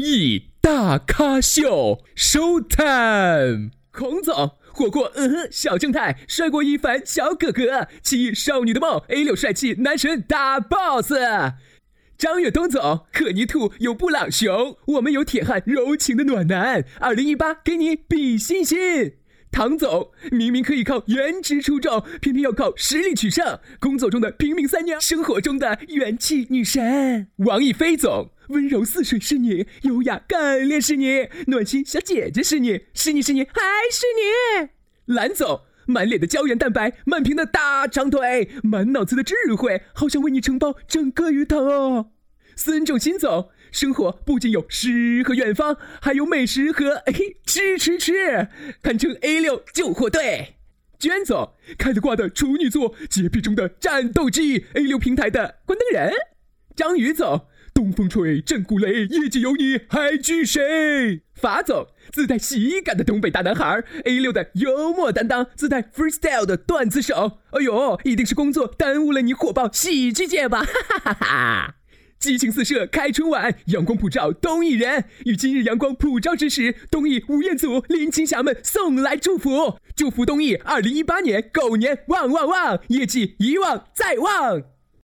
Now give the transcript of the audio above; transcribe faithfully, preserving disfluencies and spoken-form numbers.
艺大咖秀 ，Show Time！ 孔总，火过嗯哼小正太，帅过一凡小哥哥，七亿少女的梦 ，A 六帅气男神大 boss。张远东总，克尼兔有布朗熊，我们有铁汉柔情的暖男。二零一八给你比心心。唐总，明明可以靠颜值出众，偏偏要靠实力取胜。工作中的平民三娘，生活中的元气女神。王一飞总，温柔似水是你，优雅干练是你，暖心小姐姐是你，是你是你还是你。蓝总，满脸的胶原蛋白，满屏的大长腿，满脑子的智慧，好想为你承包整个鱼塘哦。孙仲新总，生活不仅有诗和远方，还有美食和哎吃吃吃，堪称 A 六 救火队。娟总，开得挂的处女座，洁癖中的战斗机 ，A 六 平台的关灯人。张宇总，东风吹，震鼓擂，业绩有你还惧谁？法总，自带喜感的东北大男孩 ，A 六 的幽默担当，自带 freestyle 的段子手。哎呦，一定是工作耽误了你火爆喜剧界吧，哈哈哈哈！激情四射开春晚，阳光普照东艺人，与今日阳光普照之时，东艺吴彦祖、林青霞们送来祝福，祝福东艺二零一八年狗年旺旺旺，业绩一旺再旺。